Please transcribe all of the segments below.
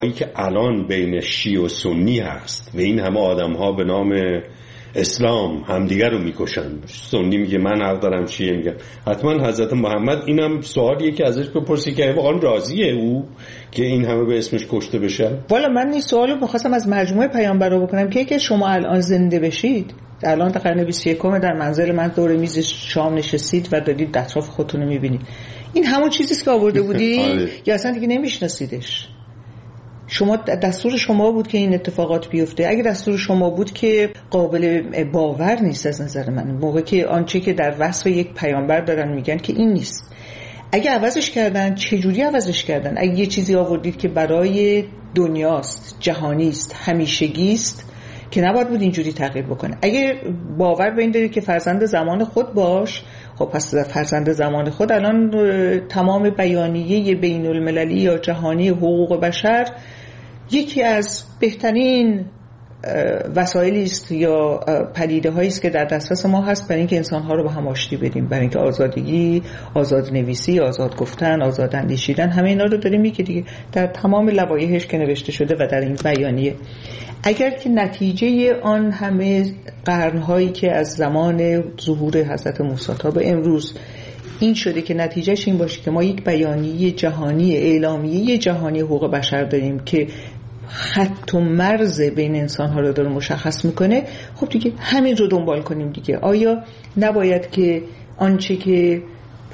این که الان بین شیعه و سنی هست و این همه آدم ها به نام اسلام همدیگر رو میکشن، سنی میگه من حق دارم، شیعه میگه حتما حضرت محمد، اینم سوالیه که ازش بپرسی که واقعا راضیه او که این همه به اسمش کشته بشه؟ والا من این سوالو می‌خواستم از مجموعه پیامبرا بکنم که شما الان زنده بشید، الان در قرن 21 در منزل من دور میز شام نشستید و دارید اطراف خودتون رو می‌بینید، این همون چیزی است که آورده بودی یا اصلا دیگه نمی‌شناسیدش؟ شما دستور شما بود که این اتفاقات بیفته؟ اگه دستور شما بود که قابل باور نیست از نظر من، موقع که آنچه که در وصف یک پیامبر دارن میگن که این نیست، اگه عوضش کردن چجوری عوضش کردن؟ اگه یه چیزی آوردید که برای دنیاست، جهانی است، همیشگی است، که نباید بود اینجوری تغییر بکنه. اگه باور به این دارید که فرزند زمان خود باش، خب پس فرزند زمان خود الان تمام بیانیه بین المللی یا جهانی حقوق بشر یکی از بهترین وسایلی است یا پدیده هایی است که در دسترس ما هست برای اینکه انسان ها رو به هم آشتی بدیم، برای اینکه آزادگی، آزاد نویسی، آزاد گفتن، آزاد اندیشیدن، همه اینا رو داریم میگه دیگه در تمام لوایحش که نوشته شده و در این بیانیه. اگر که نتیجه آن همه قرن‌هایی که از زمان ظهور حضرت موسی تا به امروز این شده که نتیجهش این باشه که ما یک بیانیه جهانی، اعلامیه جهانی حقوق بشر داریم که خط و مرز بین انسان‌ها رو داره مشخص میکنه، خب دیگه همین رو دنبال کنیم دیگه. آیا نباید که آنچه که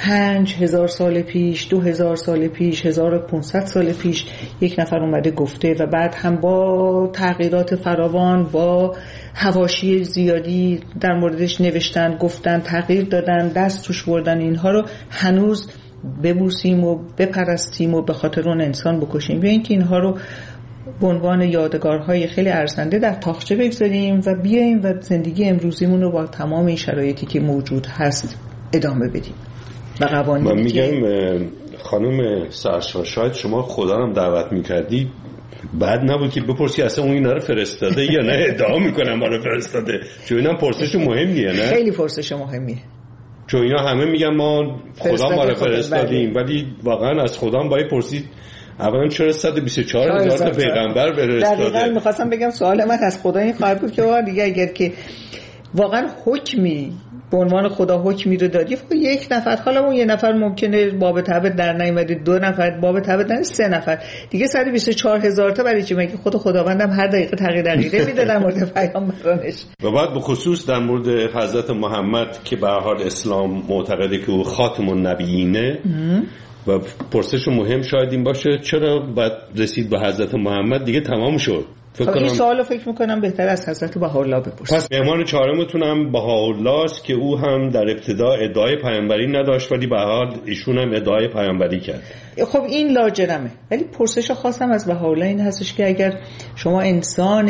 5000 سال پیش، 2000 سال پیش، 1500 سال پیش یک نفر اومده گفته و بعد هم با تغییرات فراوان، با حواشی زیادی در موردش نوشتن، گفتن، تغییر دادن، دست توش بردن، اینها رو هنوز ببوسیم و بپرستیم و به خاطر اون انسان بکشیم، یا اینکه اینها رو به عنوان یادگارهای خیلی ارزنده در تاقچه بگذاریم و بیاییم و زندگی امروزیمون رو با تمام این شرایطی که موجود هست ادامه بدیم و قوانینی. من میگم خانم سرشار، شاید شما خدا رو دعوت میکردی بعد نبود که بپرسی اصلا اون اینا رو فرستاده یا نه ادعا میکنم ما رو فرستاده، چون اینم پرسش مهمیه. نه خیلی پرسش مهمیه، چون اینا همه میگن ما خدا ما رو فرستادیم، ولی واقعا از خدا هم باید پرسید اولا چرا 124,000 تا پیغمبر فرستاده. دقیقاً میخواستم بگم سوال من از خدا این خواهد بود که واقعا دیگه اگر که واقعا حکمی به عنوان خدا حکمی رو دادی، خب یک نفر، حالا اون یه نفر ممکنه باب تبت در نیامده، 2 نفر باب تبت در 3 نفر دیگه 124,000 تا برای چی؟ مگه خود خداوندم هر دقیقه تغییر عقیده میده در مورد پیامبرانش. و بعد به خصوص در مورد حضرت محمد که به هر حال اسلام معتقده که او خاتم النبیینه و پرسش مهم شاید این باشه چرا بعد رسید به حضرت محمد دیگه تمام شد. این سوالو فکر میکنم بهتر از حضرت بهاءالله بپرسید. پس مهمان چهارمتون هم بهاءالله است که او هم در ابتدا ادعای پیامبری نداشت ولی به هر حال ایشون هم ادعای پیامبری کرد. خب این لاجرمه، ولی پرسش خاصم از بهاءالله این هستش که اگر شما انسان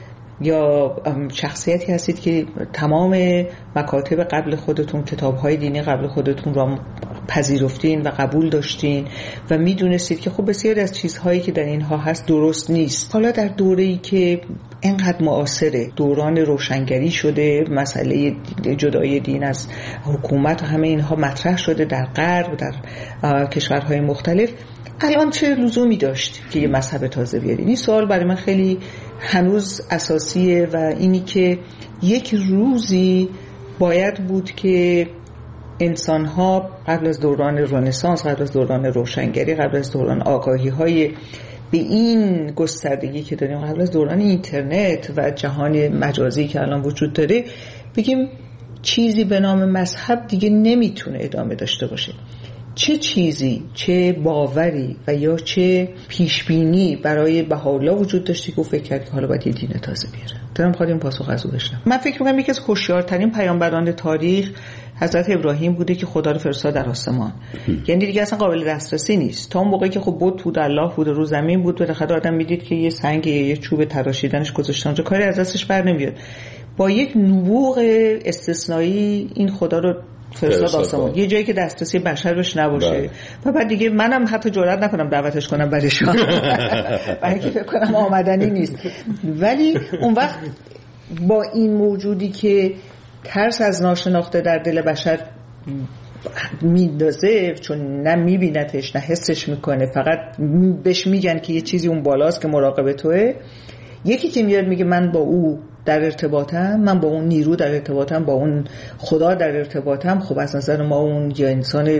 یا شخصیتی هستید که تمام مکاتب قبل خودتون، کتاب‌های دینی قبل خودتون را پذیرفتین و قبول داشتین و میدونستید که خب بسیاری از چیزهایی که در اینها هست درست نیست، حالا در دوره‌ای که اینقدر معاصره، دوران روشنگری شده، مسئله جدای دین از حکومت و همه اینها مطرح شده در غرب، در کشورهای مختلف، الان چه لزومی داشت که یه مذهب تازه بیارین؟ این سوال برای من خیلی هنوز اساسیه و اینی که یک روزی باید بود که انسان‌ها قبل از دوران رنسانس، قبل از دوران روشنگری، قبل از دوران آگاهی‌های به این گستردگی که داریم، قبل از دوران اینترنت و جهان مجازی که الان وجود داره، بگیم چیزی به نام مذهب دیگه نمیتونه ادامه داشته باشه. چه چیزی، چه باوری و یا چه پیشبینی برای بهاءالله وجود داشتی که فکر کرد که حالا باید یه دین تازه بیاره؟ دارم خواهیم پاسخ از او بشنم. من فکر می‌کنم یکی از هوشیارترین پیامبران تاریخ حضرت ابراهیم بوده که خدا رو فرستاد در آسمان. یعنی دیگه اصلا قابل دسترسی نیست. تا اون موقعی که خب بت بود، الله بود، رو زمین بود، بالاخره آدم میدید که یه سنگ، یه چوب تراشیدنش گذاشتن اونجا، کاری از دستش بر نمیاد. با یک نبوغ استثنایی این خدا رو فرستاد آسمان، یه جایی که دسترسی بشر بهش نباشه. و بعد دیگه منم حتی جرئت نکنم دعوتش کنم برای شام، برای اینکه فکر کنم آمدنی نیست. ولی اون وقت با این موجودی که ترس از ناشناخته در دل بشر میندازه، چون نه میبینتش نه حسش میکنه، فقط بهش میگن که یه چیزی اون بالاست که مراقب توه. یکی که میاد میگه من با او در ارتباطم، من با اون نیرو در ارتباطم، با اون خدا در ارتباطم، خب از نظر ما اون یا انسان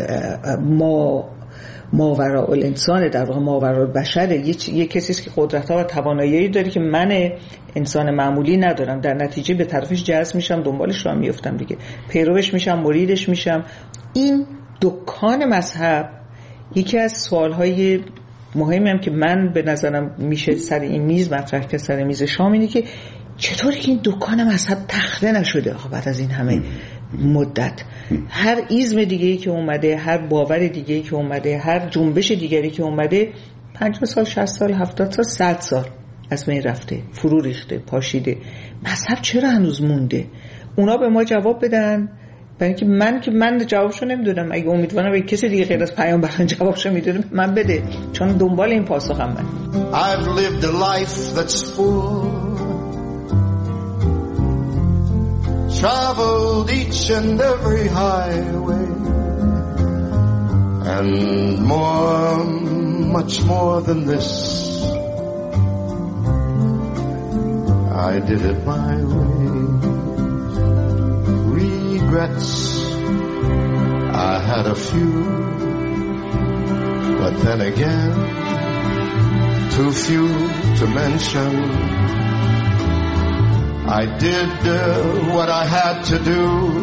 ماوراء الانسان، در واقع ماوراء البشر، یه کسیست که قدرت‌ها و توانایی داره که من انسان معمولی ندارم، در نتیجه به طرفش جذب میشم، دنبالش راه میافتم دیگه، پیروش میشم، مریدش میشم. این دکان مذهب یکی از سوالهای مهمی هم که من به نظرم میشه سر این میز مطرح کرد، سر میز شام، اینه که چطوری که این دکان مذهب تخته نشده بعد از این همه مدت. هر ایزم دیگه‌ای که اومده، هر باور دیگه‌ای که اومده، هر جنبش دیگری که اومده، 50 سال، 60 سال، 70 سال، 100 سال از بین رفته، فرو ریخته، پاشیده. مذهب چرا هنوز مونده؟ اونا به ما جواب بدن، برای اینکه من جوابشو نمیدونم. اگه امیدوارم به کسی دیگه غیر از پیامبران جوابشو میدونه من بده، چون دنبال این پاسخم من. I've lived a life that's full, traveled each and every highway, and more, much more than this, I did it my way. Regrets, I had a few, but then again, too few to mention. I did what I had to do.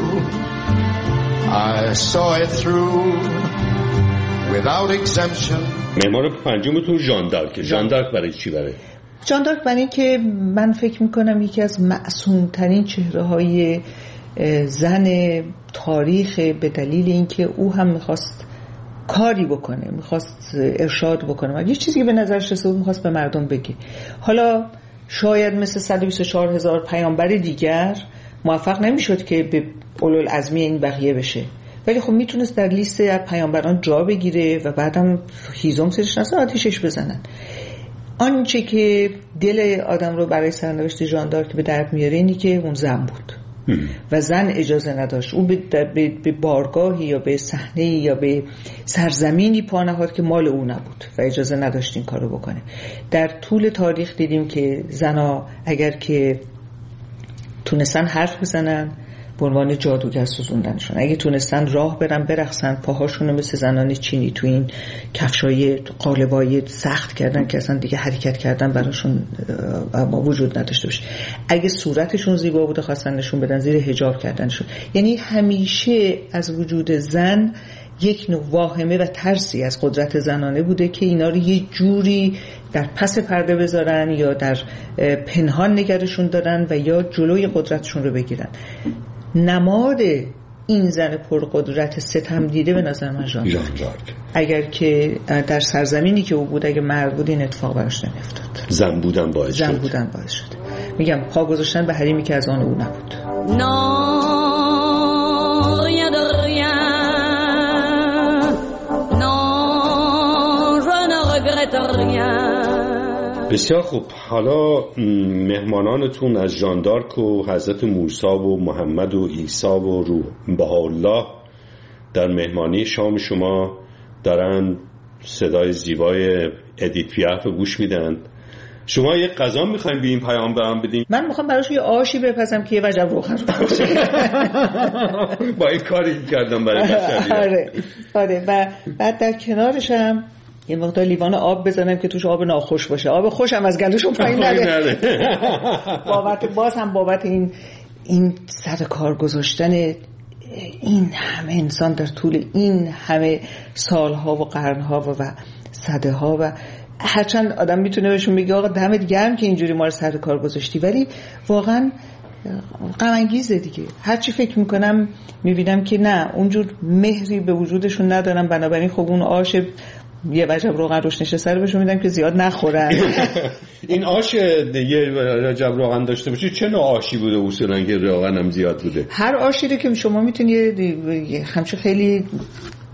I saw it through without exemption. معمار پنجمتون ژان دارک. ژان دارک برای چی برای؟ ژان دارک برای اینکه من فکر میکنم یکی از معصومترین چهره‌های زن تاریخ، به دلیل اینکه او هم میخواست کاری بکنه، میخواست ارشاد بکنه، یه چیزی که به نظرش رسید میخواست به مردم بگه. حالا شاید مثل 124,000 پیامبر دیگر موفق نمیشد که به اولوالعزمی این بقیه بشه، ولی خب میتونست در لیست پیامبران جا بگیره و بعدم هیزم سرش نسا آتیشش بزنن. آنچه که دل آدم رو برای سرنوشت ژان دارک به درد میاره اینی که اون زن بود و زن اجازه نداشت. اون به بارگاهی یا به صحنه‌ای یا به سرزمینی پا نهاد که مال او نبود و اجازه نداشت این کارو بکنه. در طول تاریخ دیدیم که زنها اگر که تونستن حرف بزنن به عنوان جادوگر سوزوندنشون، اگه تونستن راه برن برقصن، پاهاشون رو مثل زنان چینی تو این کفشای قالبای سخت کردن که اصلا دیگه حرکت کردن براشون وجود نداشته باشه. اگه صورتشون زیبا بوده خواستن نشون بدن، زیر حجاب کردنشون. یعنی همیشه از وجود زن یک نوع واهمه و ترسی از قدرت زنانه بوده که اینا رو یه جوری در پس پرده بذارن یا در پنهان نگرشون دارن و یا جلوی قدرتشون رو بگیرن. نماد این زن پرقدرت ستم دیده به نظر من ژان دارک. اگر که در سرزمینی که او بود، اگه مرد بود، این اتفاق براش نمیافتاد. زن بودن باعث شد. میگم پا گذاشتن به حریمی که از آن او نبود. بسیار خوب. حالا مهمانانتون از ژان دارک و حضرت موسی و محمد و عیسی و روح بهاءالله در مهمانی شام شما دارن صدای زیبای ادیت پیاف رو گوش میدن. شما یه غذا میخواین به این پیامبران بدین؟ من میخوام براش یه آشی بپزم که یه وجب روغن رو باشه. با این کاری کردم برای بشریت. آره. و بعد در کنارش هم یه مقدار لیوان آب بزنم که توش آب ناخوش باشه. آب خوش هم از گلوشون پایین نره. بابت این سر کار گذاشتن این همه انسان در طول این همه سالها و قرنها و صده ها، و هرچند آدم میتونه بهشون بگه آقا دمت گرم که اینجوری ما رو سر کار گذاشتی، ولی واقعا غم انگیزه دیگه. هرچی فکر میکنم میبینم که نه، اونجور مهری به وجودشون ندارم، بنابراین خب اون آش یه وجب روغن روش نشسته رو بهشون میدم که زیاد نخورن. این آش یه وجب روغن داشته باشه چه نوع آشی بوده اصولا که روغن هم زیاد بوده؟ هر آشی رو که شما میتونید همچه خیلی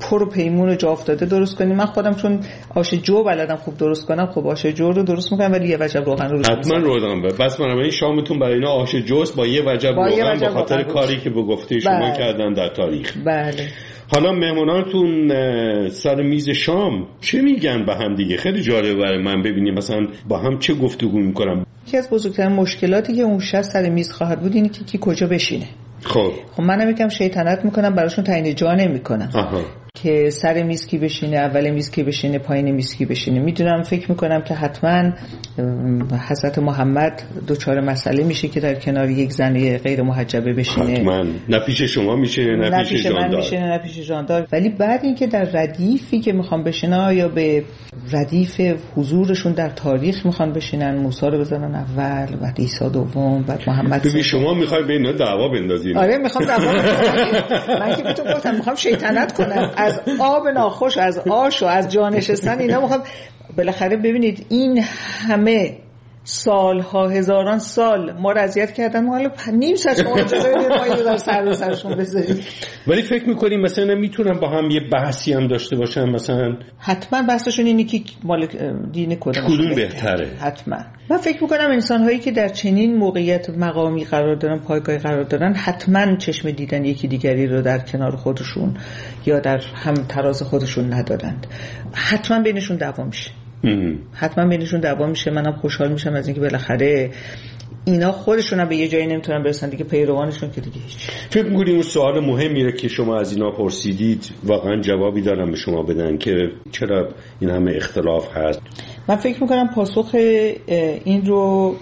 پر و پیمون و جا افتاده درست کنیم. من خودم چون آش جو بلدم خوب درست کنم، خب آش جو رو درست میکنم ولی یه وجب روغن رو حتما روغن. بس من شامتون برای اینا آش جوست با یه وجب روغن به خاطر کاری که به گفته شما کردن در تاریخ. بله. حالا مهمونانتون سر میز شام چه میگن به هم دیگه؟ خیلی جالبه برای من ببینیم مثلا با هم چه گفتگو میکنن. یکی از بزرگترین مشکلاتی که اون شب سر میز خواهد بود اینه که کی کجا بشینه. خب منم یکم شیطنت میکنم براشون تعیین جا نمیکنم که سر میز کی بشینه، اول میز کی بشینه، پایین میز کی بشینه. میدونم فکر میکنم که حتما حضرت محمد دوچار مسئله میشه که در کنار یک زن غیر محجبه بشینه. حتما نه پیش شما میشه نه پیش من میشه نه پیش جاندار. ولی بعد اینکه در ردیفی که میخوام بشینن یا به ردیف حضورشون در تاریخ میخوان بشینن، موسی رو بزنن اول، بعد عیسی دوم، بعد محمد. ببین شما میخوای به اینا دعوا بندازین. آره میخوام دعوا بندازم. من که به تو گفتم میخوام شیطنت کنم از آب ناخوش، از آش و از جا نشستن اینا. میخوام بالاخره ببینید این همه سالها، هزاران سال ما رو اذیت کردن، ما حالا نیم ساعت شما اجازه بدید ما اینو در سرشون بذاریم. ولی فکر می‌کنیم مثلا میتونن با هم یه بحثی هم داشته باشن؟ مثلا حتما بحثشون اینه که مال دین کدوم بهتره. حتما من فکر می‌کنم انسان‌هایی که در چنین موقعیت مقامی قرار دارن، پایگاهی قرار دارن، حتما چشم دیدن یکی دیگری رو در کنار خودشون یا در هم تراز خودشون ندارند. حتما بینشون دعوا میشه. حتما بینشون دعوا میشه. منم خوشحال میشم از اینکه بالاخره اینا خودشون هم به یه جایی نمیتونن برسن دیگه، پیروانشون که دیگه هیچ. فکر می‌کنی اون سوال مهمیه که شما از اینا پرسیدید واقعا جوابی دارن به شما بدن که چرا این همه اختلاف هست؟ من فکر میکنم پاسخ این رو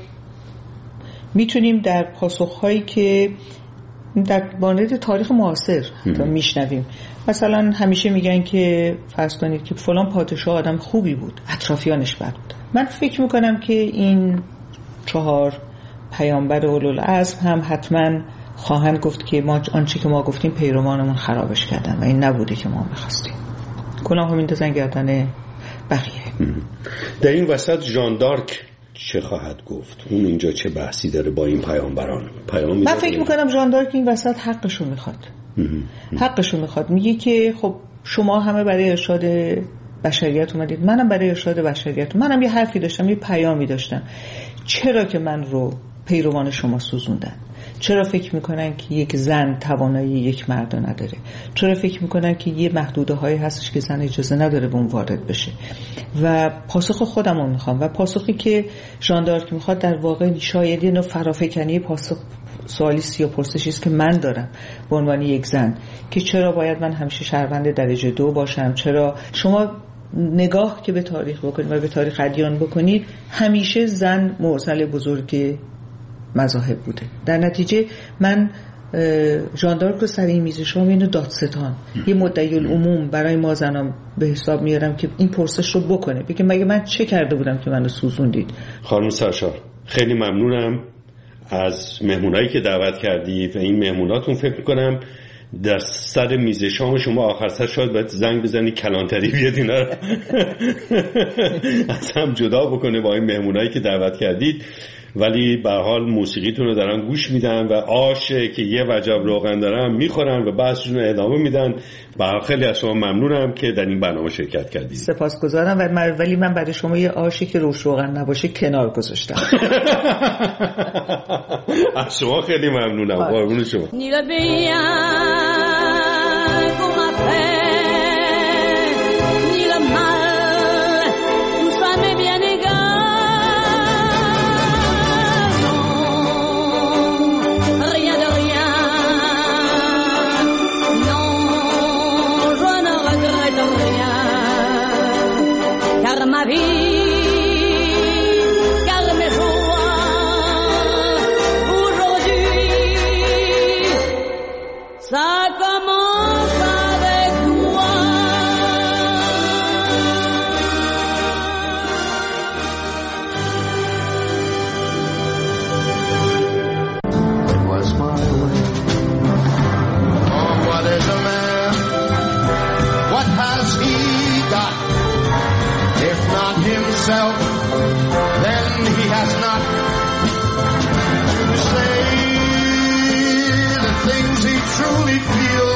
میتونیم در پاسخهایی که در مانند تاریخ معاصر میشنویم. مثلا همیشه میگن که فرض کنید که فلان پادشاه آدم خوبی بود، اطرافیانش بد بود. من فکر میکنم که این 4 پیامبر اولوالعزم هم حتما خواهند گفت که ما آنچه که ما گفتیم پیروانمون خرابش کردن و این نبوده که ما میخواستیم. گناه هم میندازن گردن بقیه. در این وسط ژان دارک چه خواهد گفت؟ اون اینجا چه بحثی داره با این پیامبران؟ من فکر میکنم ژان دارک این وسط حقشو میخواد. حقشو میخواد. میگه که خب شما همه برای ارشاد بشریت اومدید، منم برای ارشاد بشریت. منم یه حرفی داشتم، یه پیامی داشتم. چرا که من رو پیروان شما سوزوندن؟ چرا فکر میکنن که یک زن توانایی یک مرد نداره؟ چرا فکر میکنن که یه محدوده هایی هستش که زن اجازه نداره به اون وارد بشه؟ و پاسخ خودم رو میخوام و پاسخی که ژان دارک میخواد در واقع شاید یه نوع فرافکنی پاسخ سوالی یا پرسشی است که من دارم به عنوان یک زن که چرا باید من همیشه شهروند درجه 2 باشم؟ چرا شما نگاه که به تاریخ بکنید و به تاریخ ادیان بکنید، همیشه زن معضل بزرگ مذاهب بوده. در نتیجه من ژان دارک رو سر این میز شام اینو دادستان، یه مدعی العموم برای ما زنان به حساب میارم که این پرسش رو بکنه، بگه مگه من چه کرده بودم که منو سوزوندید؟ خانم سرشار خیلی ممنونم از مهمونایی که دعوت کردی و این مهموناتون فکر میکنم در سر میز شام شما آخر سر شاید باید زنگ بزنی کلانتری بیاد اینا رو از هم جدا بکنه با این مهمونایی که دعوت کردید. ولی به حال موسیقیتون رو دارن گوش میدن و آشه که یه وجب روغن دارن میخورن و بحثشون رو ادامه میدن. به حال خیلی از شما ممنونم که در این برنامه شرکت کردید. سپاسگزارم. ولی من برای شما یه آشی که روش روغن نباشه کنار گذاشتم. از شما خیلی ممنونم. قربون شما. Then he has not to say the things he truly feels.